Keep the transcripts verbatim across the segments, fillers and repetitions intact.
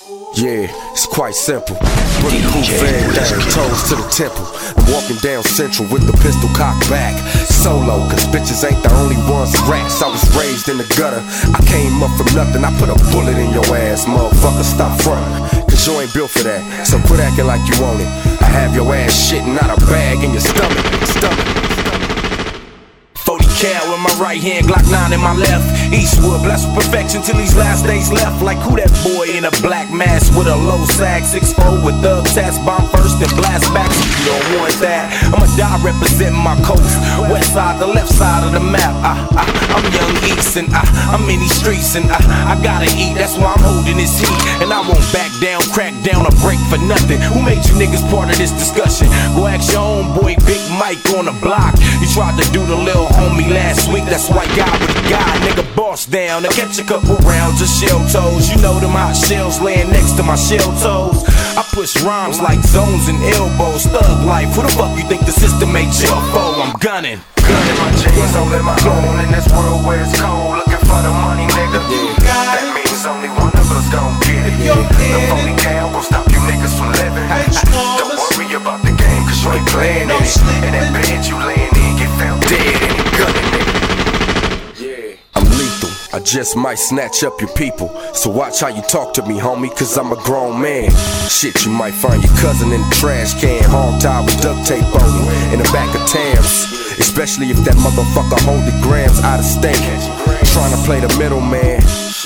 Yeah, it's quite simple. Bulletproof everything, toes to the temple. I'm walking down Central with the pistol cocked back. Solo, cause bitches ain't the only ones rats. I was raised in the gutter, I came up from nothing. I put a bullet in your ass, motherfucker, stop frontin'. Cause you ain't built for that, so quit acting like you want it. I have your ass shitting out a bag in your stomach, stomach. forty cal in my right hand, Glock nine in my left. Eastwood, blessed with perfection till these last days left. Like who that boy in a black mask with a low sag, six four with thug tats, bomb first and blast back. So you don't want that. I'ma die representing my coast. West side, the left side of the map. I, I, I'm young East and I, I'm in these streets and I, I gotta eat. That's why I'm holding this heat. And I won't back down, crack down, or break for nothing. Who made you niggas part of this discussion? Go ask your own boy, Big Mike on the block. You tried to do the little homie last week, that's white guy with a guy, nigga boss down. I catch a couple rounds of shell toes. You know them hot shells laying next to my shell toes. I push rhymes like zones and elbows. Thug life, who the fuck you think the system made jail for? I'm gunning. Gunning my chains, don't let my own in this world where it's cold. Looking for the money, nigga. That means only one of us gon' get it. The phony cal gon' stop you niggas from living. Don't worry about the game, cause you ain't playing in it. And that bed you laying in get found dead in it. Gunning, nigga. I'm lethal, I just might snatch up your people. So watch how you talk to me, homie, cause I'm a grown man. Shit, you might find your cousin in the trash can, hog tied with duct tape on him, in the back of Tams. Especially if that motherfucker hold the grams out of state. Trying to play the middleman,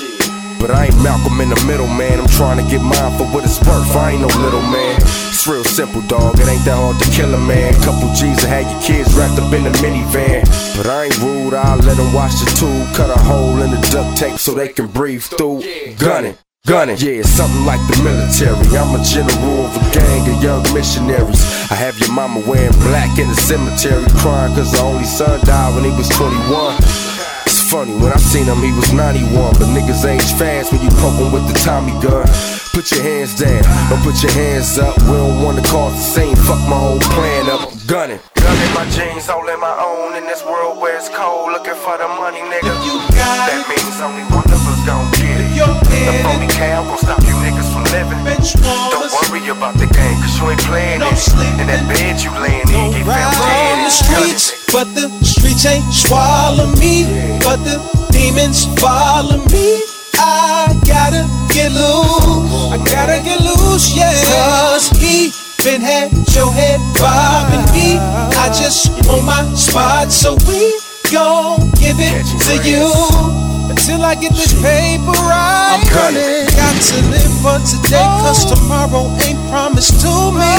but I ain't Malcolm in the middle, man. I'm trying to get mine for what it's worth, I ain't no little man. It's real simple, dog, it ain't that hard to kill a man. Couple G's and have your kids wrapped up in the minivan. But I ain't rude, I'll let them wash the tube. Cut a hole in the duct tape so they can breathe through. Gunning, gunning, yeah, it's something like the military. I'm a general of a gang of young missionaries. I have your mama wearing black in the cemetery, crying cause her only son died when he was twenty-one. It's funny, when I seen him he was ninety-one. But niggas age fast when you poke him with the Tommy gun. Put your hands down, don't put your hands up. We don't wanna cause the scene, fuck my whole plan up. Gunning. Gunning my jeans, all in my own in this world where it's cold. Looking for the money, nigga. You got that it. means only one of us gon' get it. The phony cal gon' stop you niggas from living. Don't worry about the game, cause you ain't playing no it. And that bed you laying in, get found dead in the it. streets, but the streets ain't swallow me. But the demons follow me. I gotta get loose, I gotta get loose, yeah. Cause he been had your head bobbing me. I just want my spot, so we gon' give it to you until I get this paper right. I'm gunning. Got to live for today, cause tomorrow ain't promised to me.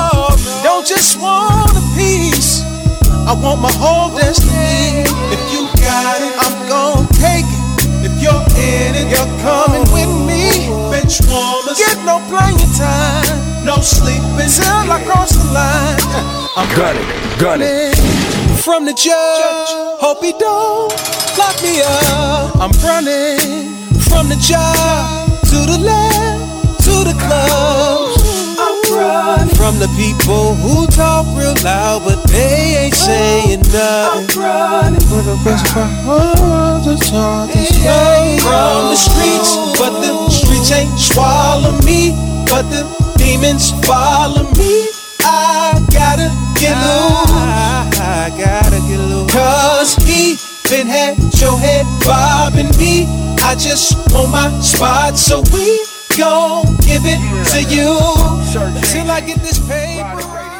Don't just want a piece, I want my whole destiny. If you got it, I'm gon' take it. If you're in it, you're coming with me. Bench warmers, get no playing time, no sleeping till I cross the line. I'm gunning, gunning. From the judge, hope he don't lock me up. I'm running from the job to the lab, to the clubs. I'm running from the people who talk real loud, but they ain't saying nothing. I'm running for the best part of the talk. From the streets, but the streets ain't swallow me. But the demons follow me. I gotta get loose, I gotta get loose. Cause he been had your head bobbing me. I just want my spot, so we gon' give it to you until I get this paper.